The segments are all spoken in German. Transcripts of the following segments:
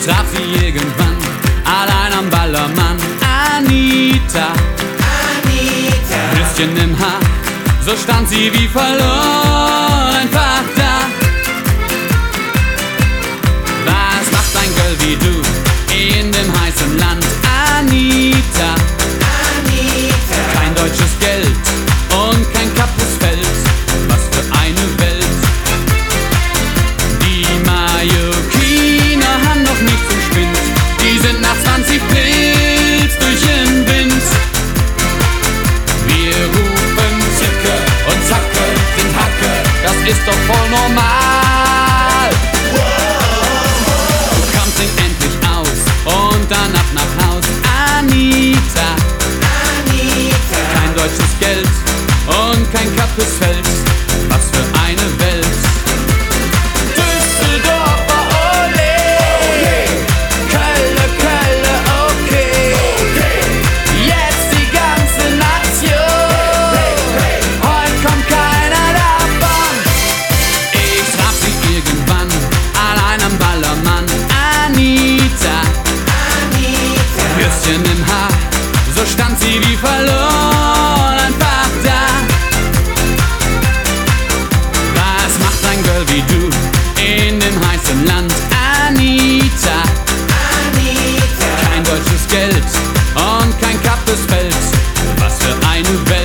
traf sie irgendwann, allein am Ballermann. Anita, Würstchen im Haar, so stand sie wie verloren einfach da. Was macht ein Girl wie du in dem heißen Land? Anita, kein deutsches Geld und kein Kappesfeld, was für eine Welt. Die Mallorquiner haben noch nichts im Spind, die sind nach 20 Pilz durch den Wind. Wir rufen Zicke und Zacke sind Hacke, das ist doch voll normal. Du kamst endlich aus und dann ab nach Haus. Anita, kein deutsches Geld und kein Kappesfeld, was für eine Welt. Düsseldorfer, ole, Kölle, Kölle, okay. Jetzt die ganze Nation, heute kommt keiner davon. Ich traf sie irgendwann, allein am Ballermann. Anita, Würstchen im Haar, so stand sie wie verloren einfach da. Was macht ein Girl wie du in dem heißen Land? Anita, kein deutsches Geld und kein Kappesfeld, was für eine Welt.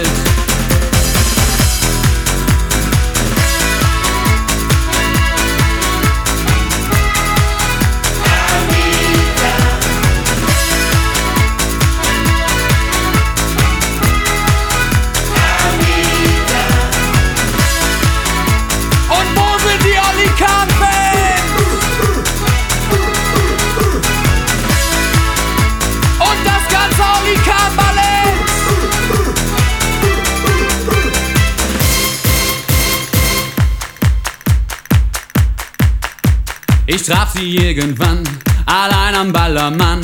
Ich traf sie irgendwann, allein am Ballermann.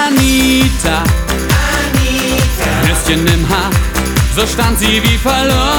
Anita, Würstchen im Haar, so stand sie wie verloren